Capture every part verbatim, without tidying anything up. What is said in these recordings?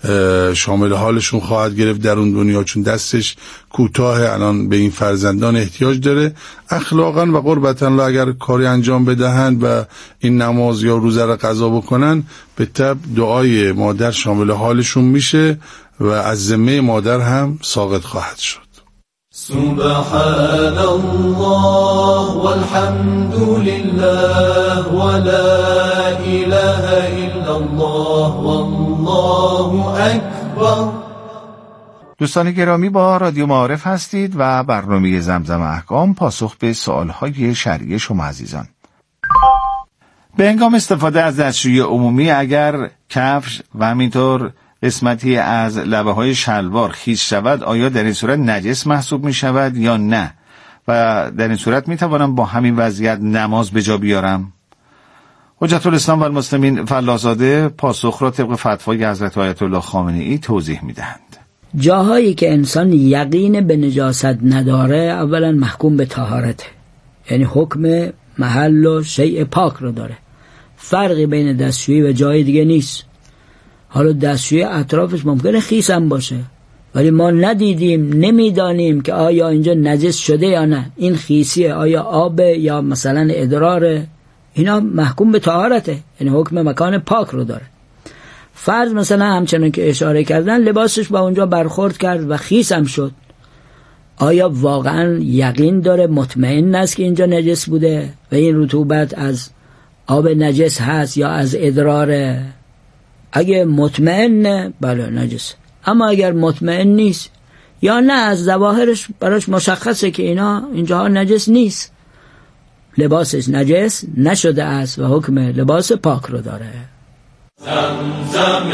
شامل حالشون خواهد گرفت در اون دنیا، چون دستش کوتاه الان به این فرزندان احتیاج داره. اخلاقا و قربتا اگر کاری انجام بدهند و این نماز یا روزه را قضا بکنن، به طب دعای مادر شامل حالشون میشه و از ذمه مادر هم ساقط خواهد شد. سبحان الله والحمد لله ولا اله الا الله والله اکبر. دوستان گرامی، با رادیو معارف هستید و برنامه زمزم احکام پاسخ به سوالهای شرعی شما عزیزان. به هنگام استفاده از دستشویی عمومی اگر کفش و همینطور قسمتی از لبه های شلوار خیس شود، آیا در این صورت نجس محسوب می شود یا نه؟ و در این صورت می توانم با همین وضعیت نماز به جا بیارم؟ حجت الاسلام و المسلمین فلاح‌زاده پاسخ را طبق فتوای حضرت آیت الله خامنه‌ای توضیح می دهند. جاهایی که انسان یقین به نجاست نداره، اولا محکوم به طهارته، یعنی حکم محل و شیء پاک رو داره. فرقی بین دستشویی و جای دیگه نیست. حالا دستشویی اطرافش ممکنه خیس هم باشه، ولی ما ندیدیم، نمیدانیم که آیا اینجا نجس شده یا نه، این خیسیه، آیا آب یا مثلا ادراره. اینا محکوم به طهارته، یعنی حکم مکان پاک رو داره. فرض مثلا همچنان که اشاره کردن لباسش با اونجا برخورد کرد و خیس هم شد، آیا واقعا یقین داره، مطمئن است که اینجا نجس بوده و این رطوبت از آب نجس هست یا از ادراره؟ اگه مطمئنه بله نجس، اما اگر مطمئن نیست یا نه از ظواهرش براش مشخصه که اینا اینجاها نجس نیست، لباسش نجس نشده است و حکم لباس پاک رو داره. زمزم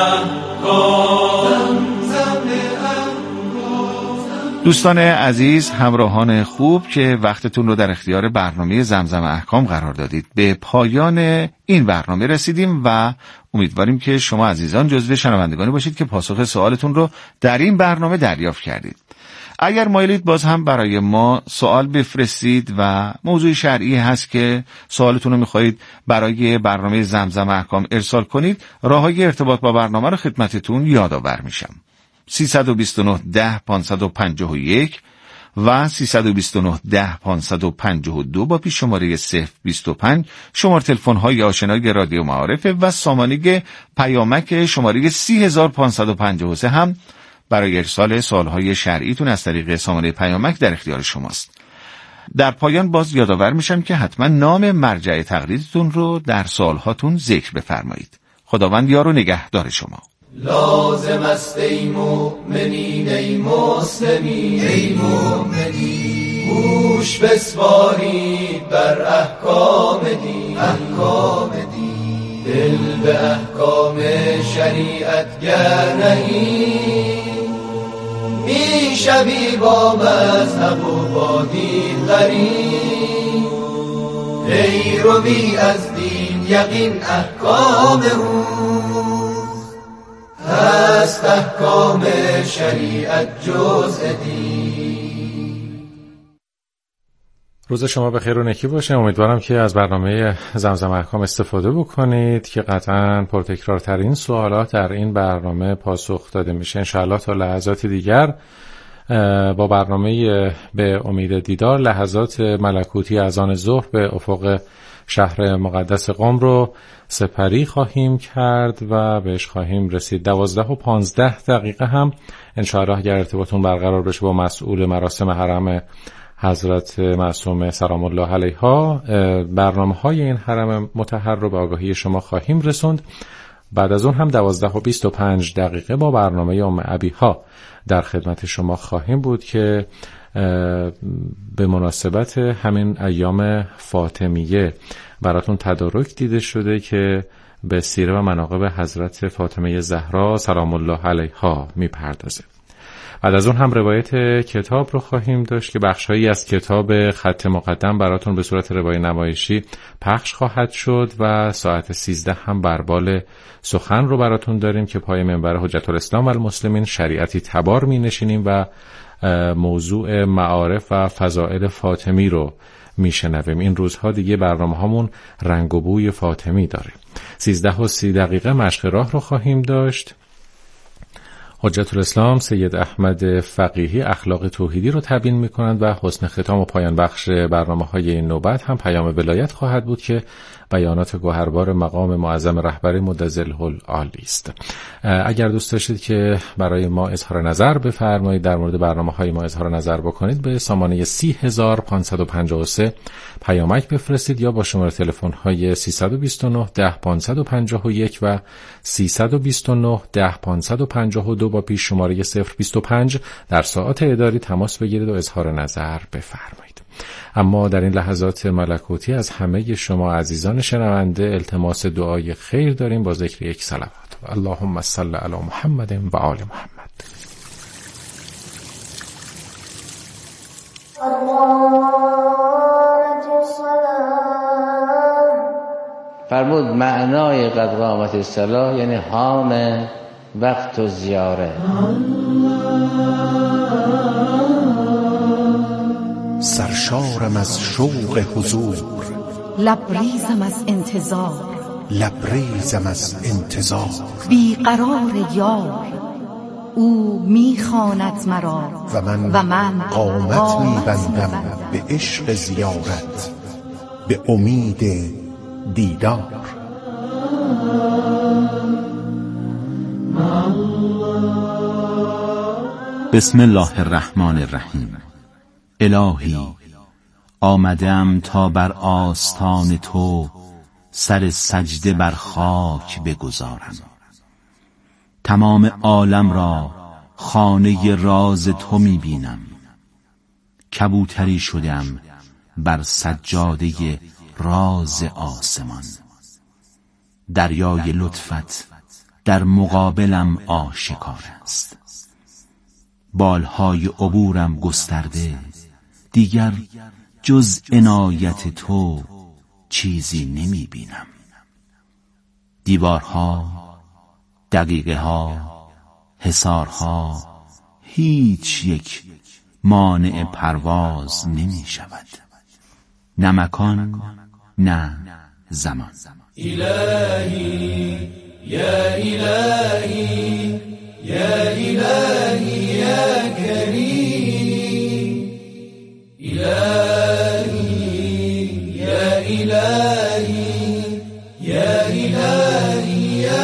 احکام. دوستان عزیز، همراهان خوب که وقتتون رو در اختیار برنامه زمزم احکام قرار دادید، به پایان این برنامه رسیدیم و امیدواریم که شما عزیزان جزو شنوندگانی باشید که پاسخ سوالتون رو در این برنامه دریافت کردید. اگر مایلید باز هم برای ما سوال بفرستید و موضوع شرعی هست که سوالتون رو میخواهید برای برنامه زمزم احکام ارسال کنید، راههای ارتباط با برنامه رو خدمتتون یادآور میشم. سیصد و بیست و نه ده پانصد و پنجاه و یک و سیصد و بیست و نه ده پانصد و پنجاه و دو با پیش شماره صفر بیست و پنج شماره تلفن های آشنای رادیو معارف و سامانه پیامک شماره سی هزار پانصد و پنجاه و سه هم برای ارسال سوالهای شرعیتون از طریق سامانه پیامک در اختیار شماست. در پایان باز یادآور میشم که حتما نام مرجع تقلیدتون رو در سوالهاتون ذکر بفرمایید. خداوند یار و نگهدار شما. لازم است ای مؤمنین ای مسلمین ای مؤمنین، گوش بسپارید بر احکام دین احکام دین، دل به احکام شریعت گر نهی، می شوی با مذهب و با دین غریب، پیروی از دین یقین احکام او هست، احکام شریعت جزء دین. روز شما بخیر و نیکی باشه. امیدوارم که از برنامه زمزم احکام استفاده بکنید که قطعاً پرتکرارترین سوالات در این برنامه پاسخ داده میشه. انشاءالله تا لحظات دیگر با برنامه به امید دیدار، لحظات ملکوتی اذان ظهر به افق شهر مقدس قم رو سپری خواهیم کرد و بهش خواهیم رسید. دوازده و پانزده دقیقه هم انشاءالله اگر ارتباطون برقرار بشه با مسئول مراسم حرم حضرت معصومه سلام الله علیها، برنامه های این حرم مطهر رو به آگاهی شما خواهیم رسوند. بعد از اون هم دوازده و بیست و پنج دقیقه با برنامه ام ابیها در خدمت شما خواهیم بود که به مناسبت همین ایام فاطمیه براتون تدارک دیده شده که به سیره و مناقب حضرت فاطمه زهرا سلام الله علیها میپردازه. بعد از اون هم روایت کتاب رو خواهیم داشت که بخشهایی از کتاب خط مقدم براتون به صورت روایت نمایشی پخش خواهد شد و ساعت سیزده هم بربال سخن رو براتون داریم که پای منبر حجت الاسلام و المسلمین شریعتی تبار می نشینیم و موضوع معارف و فضائل فاطمی رو میشنویم. این روزها دیگه برنامه هامون رنگ و بوی فاطمی داره. سیزده و سی دقیقه مشق راه رو خواهیم داشت حجت الاسلام سید احمد فقیهی اخلاق توحیدی رو تبیین می‌کنند و حسن ختام و پایان بخش برنامه‌های این نوبت هم پیام ولایت خواهد بود که بیانات گوهربار مقام معظم رهبری مدظله العالی است. اگر دوست داشتید که برای ما اظهار نظر بفرمایید، در مورد برنامه‌های ما اظهار نظر بکنید، به سامانه سی هزار و پانصد و پنجاه و سه پیامک بفرستید یا با شماره تلفن‌های سیصد و بیست و نه ده پانصد و پنجاه و یک و سیصد و بیست و نه ده پانصد و پنجاه و دو با پیش شماره صفر بیست و پنج در ساعات اداری تماس بگیرید و اظهار نظر بفرمایید. اما در این لحظات ملکوتی از همه شما عزیزان شنونده التماس دعای خیر داریم با ذکر یک صلوات. اللهم صل علی محمد و آل محمد. فرمود معنای قد قامت الصلاة یعنی حان وقت و زیاره. سرشارم از شوق حضور، لبریزم از انتظار، لبریزم از انتظار. بیقرار یار او میخواند مرا و من, و من قامت میبندم به عشق زیارت، به امید دیدار. بسم الله الرحمن الرحیم. الهی آمدم تا بر آستان تو سر سجده بر خاک بگذارم. تمام عالم را خانه راز تو می بینم. کبوتری شدم بر سجاده راز آسمان. دریای لطفت در مقابلم آشکار است. بالهای عبورم گسترده، دیگر جز عنایت تو چیزی نمی بینم. دیوارها، دقیقه ها، حصارها، هیچ یک مانع پرواز نمی شود. نه مکان نه زمان. الهی یا الهی یا الهی یا کریم. الهی یا الهی یا الهی یا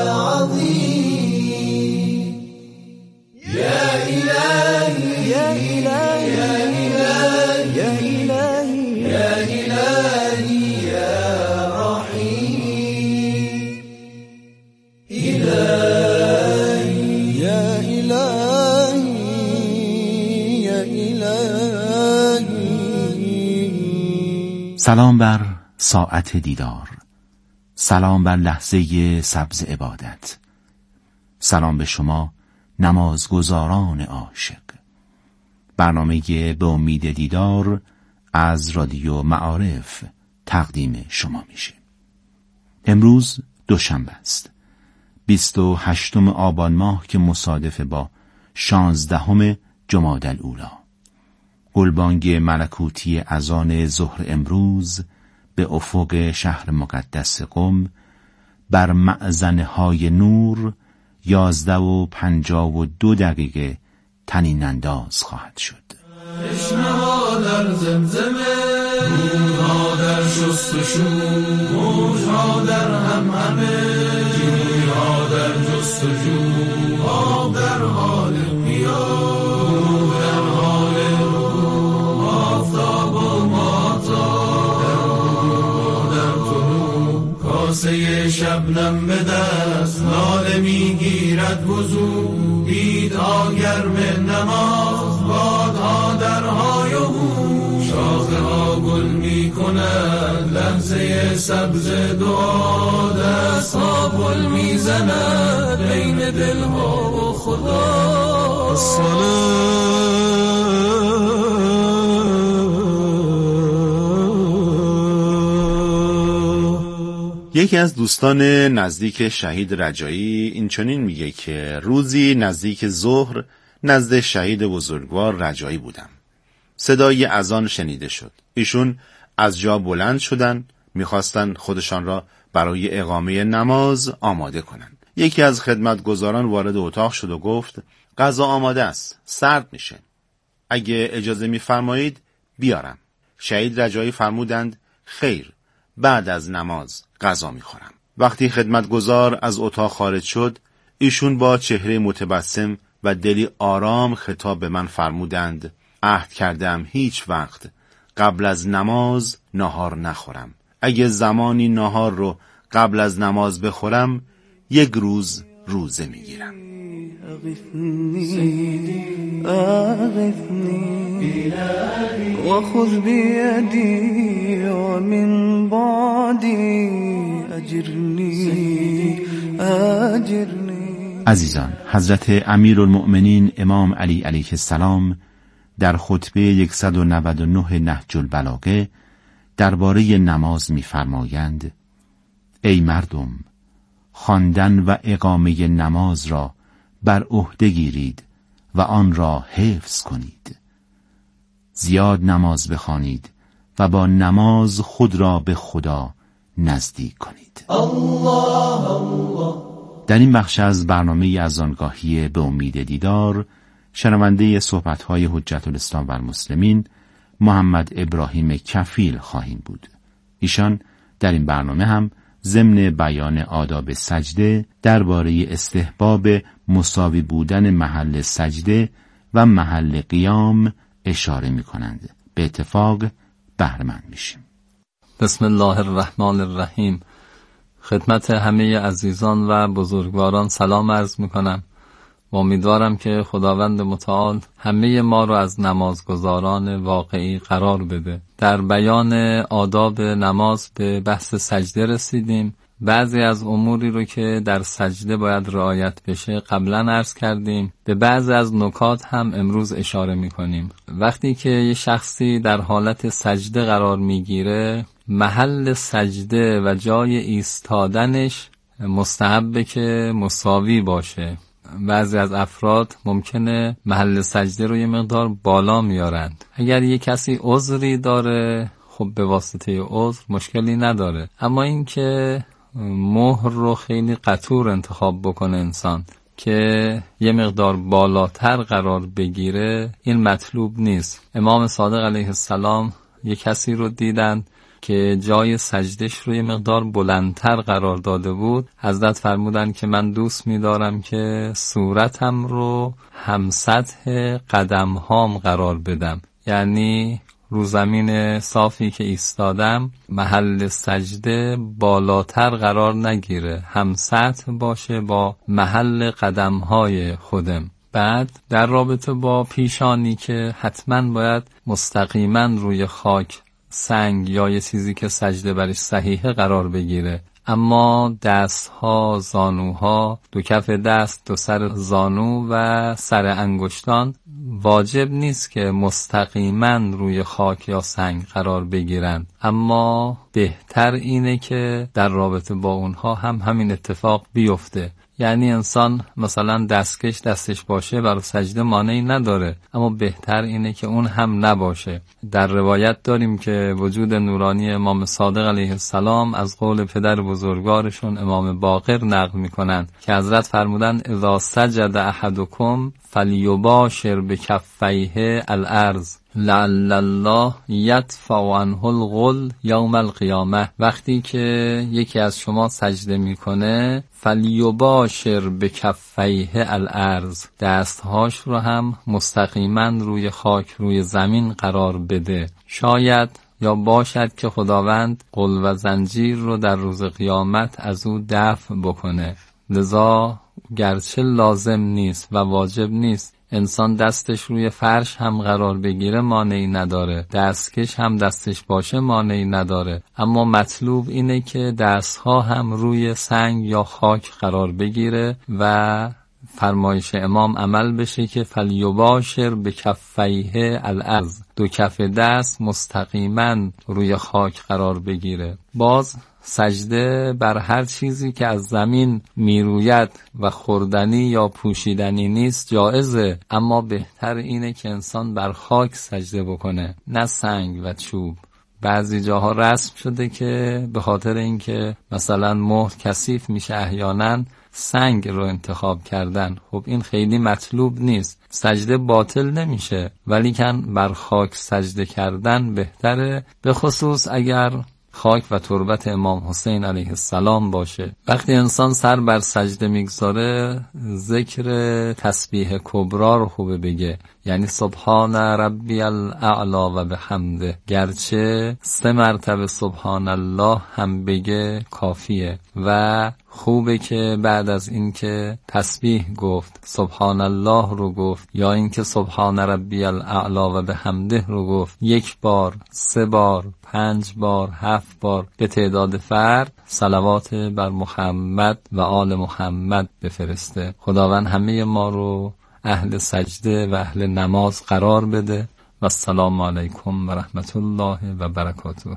عظیم. یا الهی یا الهی یا الهی یا الهی یا الهی یا رحیم. الهی یا الهی یا الهی. سلام بر ساعت دیدار، سلام بر لحظه سبز عبادت، سلام به شما نمازگزاران عاشق. برنامه به امید دیدار از رادیو معارف تقدیم شما میشه. امروز دوشنبه است، بیست و هشتم آبان ماه که مصادف با شانزدهم جمادی الاولی. گلبانگ ملکوتی اذان ظهر امروز به افق شهر مقدس قم بر مأذنه های نور یازده و پنجاه و دو دقیقه طنین انداز خواهد شد. تشنه ها در زمزمه، روح‌ها در شستشو، موج‌ها در همهمه، جوی‌ها در جستجو، آب در حال قیام، روح در حال رکوع، آفتاب و ماهتاب در غروب و در طلوع. کاسه شبنم به دست، ناله میگیرد وضو، بیدها گرم نماز، بادها درهای هو، شاخه ها گل می کند لحظه سبز دعا، دست ها گل می زند بین دلها و خدا. یکی از دوستان نزدیک شهید رجایی این چنین میگه که روزی نزدیک ظهر نزد شهید بزرگوار رجایی بودم. صدای اذان شنیده شد. ایشون از جا بلند شدن، میخواستن خودشان را برای اقامه نماز آماده کنند. یکی از خدمتگزاران وارد اتاق شد و گفت غذا آماده است، سرد میشه. اگه اجازه میفرمایید بیارم. شهید رجایی فرمودند خیر، بعد از نماز غذا میخورم. وقتی خدمتگزار از اتاق خارج شد، ایشون با چهره متبسم و دلی آرام خطاب به من فرمودند عهد کردم هیچ وقت قبل از نماز ناهار نخورم. اگه زمانی ناهار رو قبل از نماز بخورم، یک روز روزه میگیرم. وخذ بيدي ومن بعدي أجرني أجرني. عزیزان، حضرت امیرالمؤمنین امام علی علیه السلام در خطبه صد و نود و نه نهج البلاغه درباره نماز می‌فرمایند ای مردم، خواندن و اقامه نماز را بر عهده گیرید و آن را حفظ کنید. زیاد نماز بخوانید و با نماز خود را به خدا نزدیک کنید. الله الله. در این بخش از برنامه اذانگاهی به امید دیدار، شنونده صحبت‌های حجت الاسلام و المسلمین محمد ابراهیم کفیل خواهیم بود. ایشان در این برنامه هم ضمن بیان آداب سجده درباره استحباب مساوی بودن محل سجده و محل قیام اشاره می کنند. به اتفاق بهره‌مند میشیم. بسم الله الرحمن الرحیم. خدمت همه عزیزان و بزرگواران سلام عرض می کنم و امیدوارم که خداوند متعال همه ما رو از نمازگزاران واقعی قرار بده. در بیان آداب نماز به بحث سجده رسیدیم. بعضی از اموری رو که در سجده باید رعایت بشه قبلا عرض کردیم. به بعضی از نکات هم امروز اشاره می‌کنیم. وقتی که یه شخصی در حالت سجده قرار میگیره، محل سجده و جای ایستادنش مستحبه که مساوی باشه. بعضی از افراد ممکنه محل سجده رو یه مقدار بالا میارند. اگر یه کسی عذری داره، خب به واسطه عذر مشکلی نداره. اما این که مهر رو خیلی قطور انتخاب بکنه انسان که یه مقدار بالاتر قرار بگیره، این مطلوب نیست. امام صادق علیه السلام یه کسی رو دیدن که جای سجدش رو یه مقدار بلندتر قرار داده بود. حضرت فرمودن که من دوست می‌دارم که صورتم رو هم سطح قدم‌هام قرار بدم، یعنی رو زمین صافی که ایستادم محل سجده بالاتر قرار نگیره، هم سطح باشه با محل قدم‌های خودم. بعد در رابطه با پیشانی که حتما باید مستقیما روی خاک، سنگ یا یه چیزی که سجده برش صحیحه قرار بگیره، اما دستها، زانوها، دو کف دست، دو سر زانو و سر انگشتان واجب نیست که مستقیما روی خاک یا سنگ قرار بگیرن، اما بهتر اینه که در رابطه با اونها هم همین اتفاق بیفته. یعنی انسان مثلا دستکش دستش باشه برای سجده مانعی نداره، اما بهتر اینه که اون هم نباشه. در روایت داریم که وجود نورانی امام صادق علیه السلام از قول پدر بزرگوارشون امام باقر نقل میکنن که حضرت فرمودن اذا سجد احدکم فلیباشر بکفیه الارض لعل الله یدفع عنه الغل یوم القیامه. وقتی که یکی از شما سجده میکنه، فلیباشر بکفیه الارض، دستهاش رو هم مستقیما روی خاک، روی زمین قرار بده. شاید یا باشد که خداوند غل و زنجیر رو در روز قیامت از او دفع بکنه. لذا گرچه لازم نیست و واجب نیست انسان دستش روی فرش هم قرار بگیره، مانعی نداره، دستکش هم دستش باشه مانعی نداره، اما مطلوب اینه که دستها هم روی سنگ یا خاک قرار بگیره و فرمایش امام عمل بشه که فلیباشر بکفیه الارض، دو کف دست مستقیما روی خاک قرار بگیره. باز سجده بر هر چیزی که از زمین میروید و خوردنی یا پوشیدنی نیست جایزه، اما بهتر اینه که انسان بر خاک سجده بکنه، نه سنگ و چوب. بعضی جاها رسم شده که به خاطر اینکه مثلا مهر کثیف میشه احیانا سنگ رو انتخاب کردن. خب این خیلی مطلوب نیست، سجده باطل نمیشه، ولی کن بر خاک سجده کردن بهتره، به خصوص اگر خاک و تربت امام حسین علیه السلام باشه. وقتی انسان سر بر سجده میگذاره ذکر تسبیح کبرا رو خوبه بگه، یعنی سبحان ربی الاعلا و بحمده، گرچه سه مرتبه سبحان الله هم بگه کافیه. و خوبه که بعد از این که تسبیح گفت سبحان الله رو گفت یا اینکه سبحان ربی الاعلا و بحمده رو گفت یک بار، سه بار، پنج بار، هفت بار به تعداد فرد صلوات بر محمد و آل محمد بفرسته. خداوند همه ما رو اهل سجده و اهل نماز قرار بده. و السلام علیکم و رحمت الله و برکاته.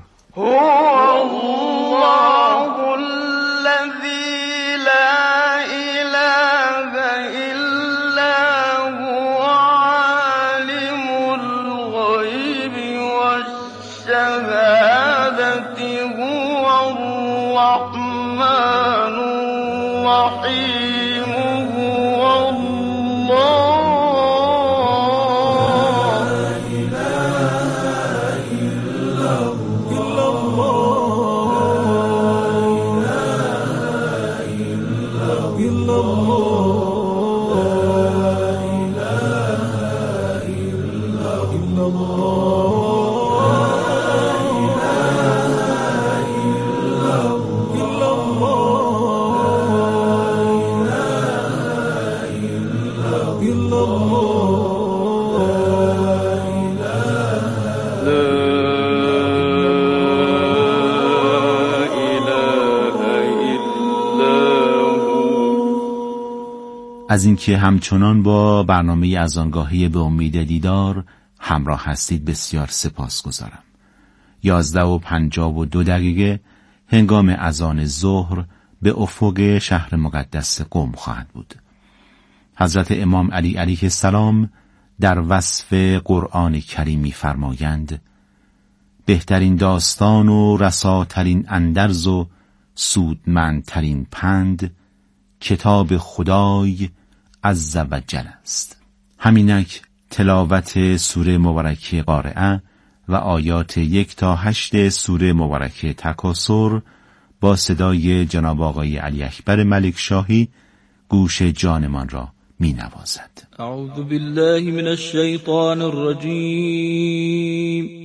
از اینکه همچنان با برنامه اذانگاهی به امید دیدار همراه هستید بسیار سپاسگزارم. یازده و پنجاه و دو دقیقه هنگام اذان ظهر به افق شهر مقدس قم خواهد بود. حضرت امام علی علیه السلام در وصف قرآن کریمی فرمایند: بهترین داستان و رساترین اندرز و سودمندترین پند کتاب خدای عز و جل است. همینک تلاوت سوره مبارکه قارعه و آیات یک تا هشت سوره مبارکه تکاثر با صدای جناب آقای علی اکبر ملک شاهی گوش جانمان را می نوازد. اعوذ بالله من الشیطان الرجیم.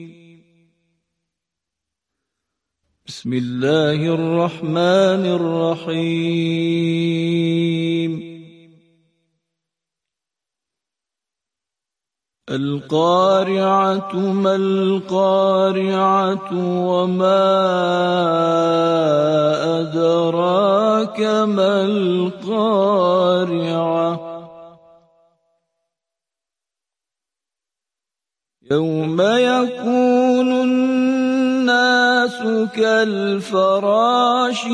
بسم الله الرحمن الرحیم. القارعة ما القارعة وما أدراك ما القارعة يوم يكون الناس كالفراش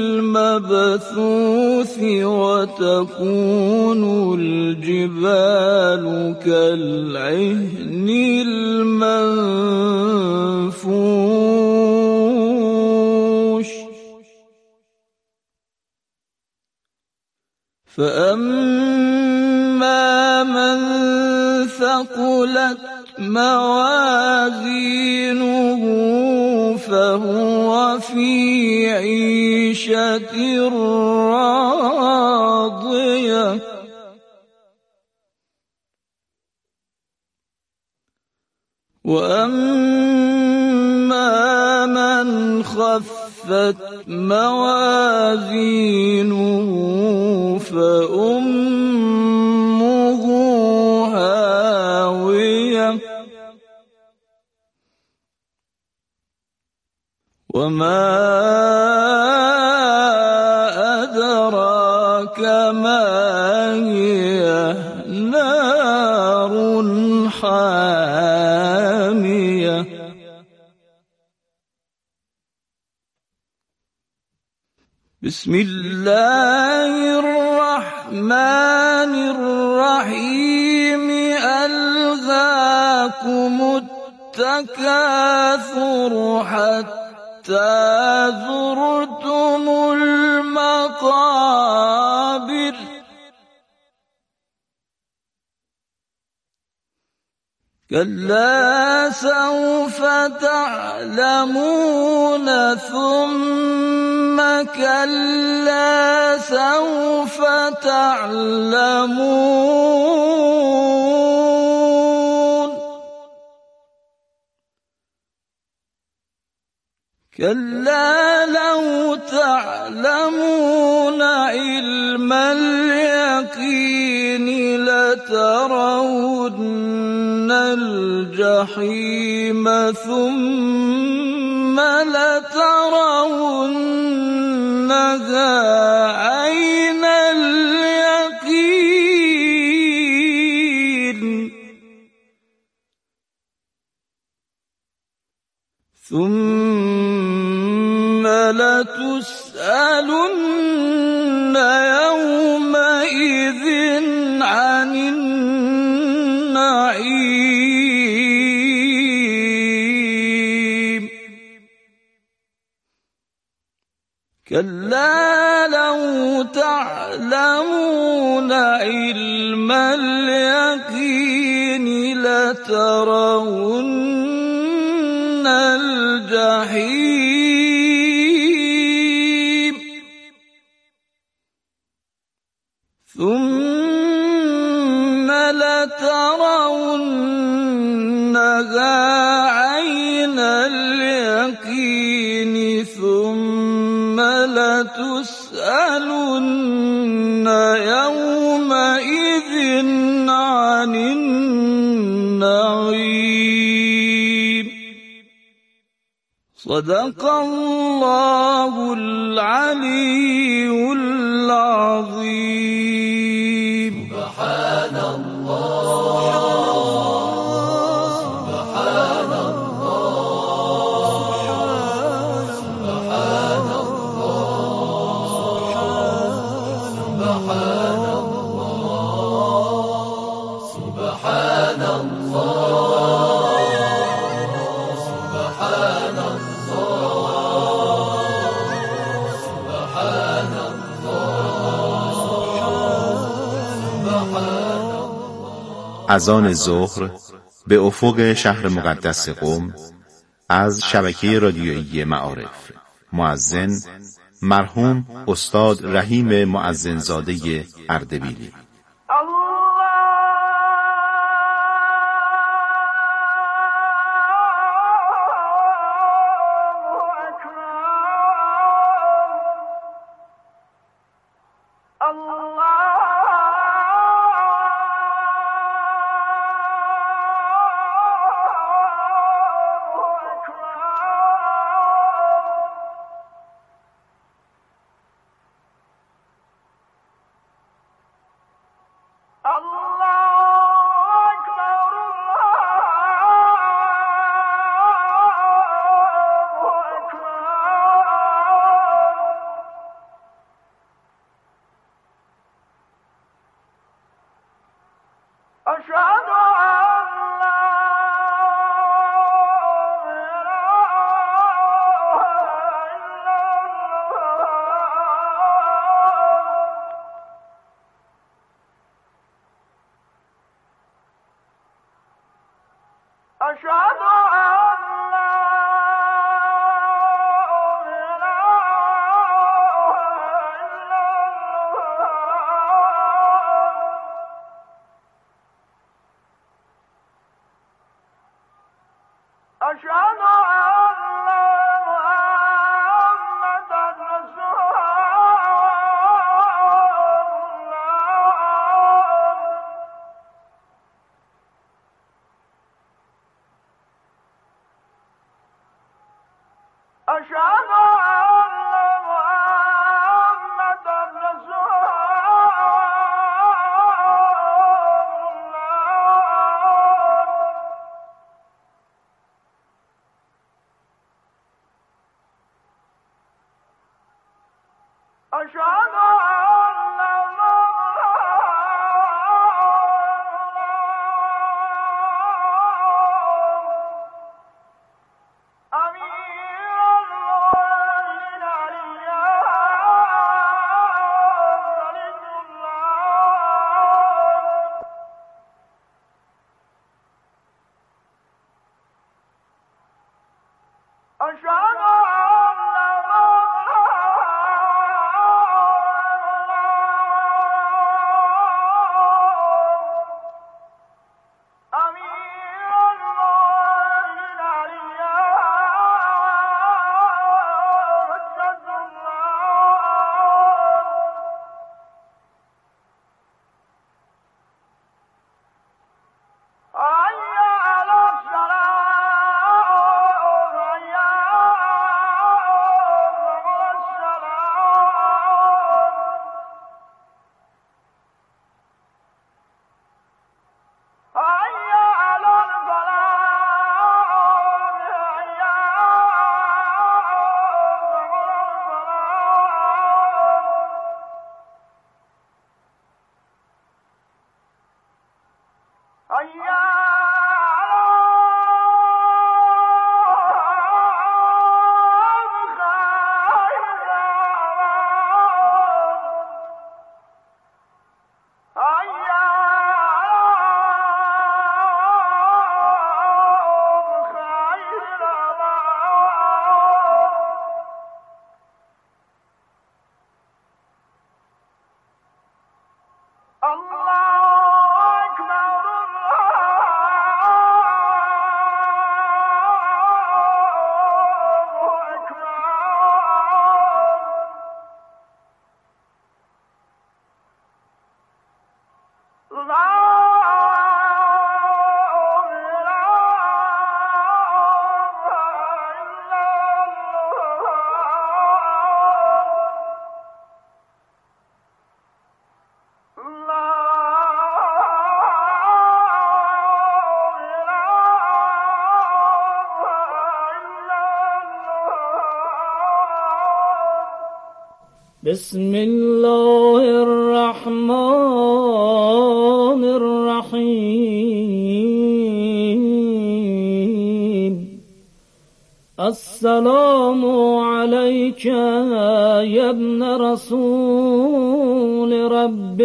المبثوث وتكون الجبال كالعهن المنفوش فأما من ثقلت موازينه فهو في عيشة راضية وأما من خفت موازينه فأمه هاوية وما أدراك ما هي نار حامية بسم الله الرحمن الرحيم. ألهاكم التكاثر حتى زرتم المقابر كلا سوف تعلمون ثم كلا سوف تعلمون كلا لو تعلمون علم اليقين لترون الجحيم ثم لترونها عين اليقين ثم لتسألن يومئذ عن النعيم كلا لو تعلمون علم اليقين لترون الجحيم ثم لترونها عين اليقين ثم لتسألن يومئذ عن النعيم صدق الله العلي العظيم سبحان الله سبحان الله سبحان الله سبحان الله سبحان الله سبحان الله اذان ظهر به افق شهر مقدس قم از شبکه رادیویی معارف. مؤذن مرحوم استاد رحیم مؤذنزاده اردبیلی. بسم الله الرحمن الرحيم السلام عليك يا ابن رسول رب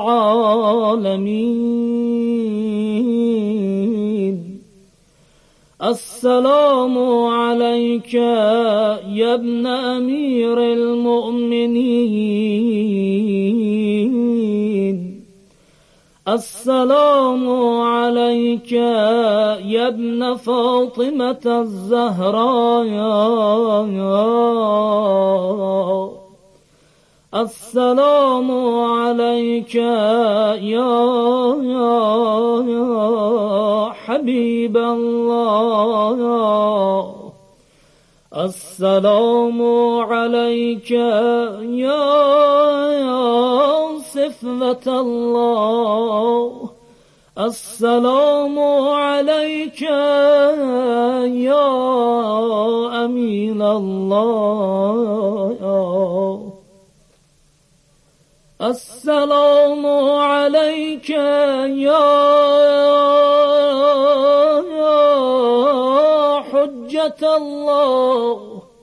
العالمين السلام عليك يا ابن أمير المؤمنين السلام عليك يا ابن فاطمة الزهراء السلام عليك يا حبيب الله السلام عليك يا صفوة الله السلام عليك يا أمين الله السلام عليك يا حجة الله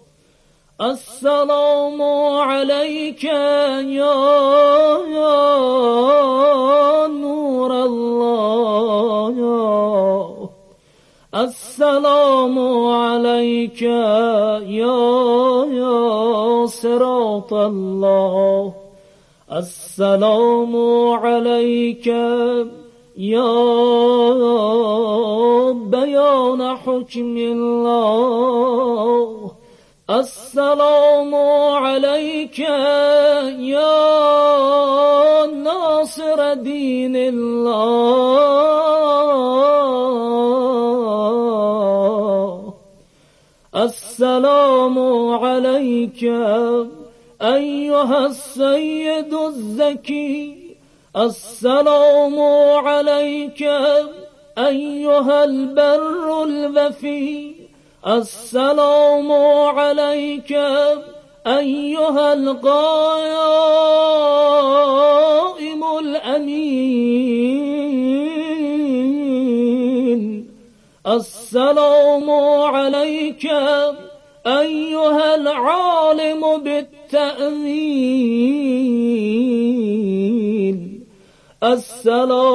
السلام عليك يا نور الله السلام عليك يا صراط الله السلام عليك يا بيان حكم الله السلام عليك يا ناصر دين الله السلام عليك أيها السيد الزكي السلام عليك أيها البر الوفي السلام عليك أيها القائم الأمين السلام عليك أيها العالم بالتأويل السلام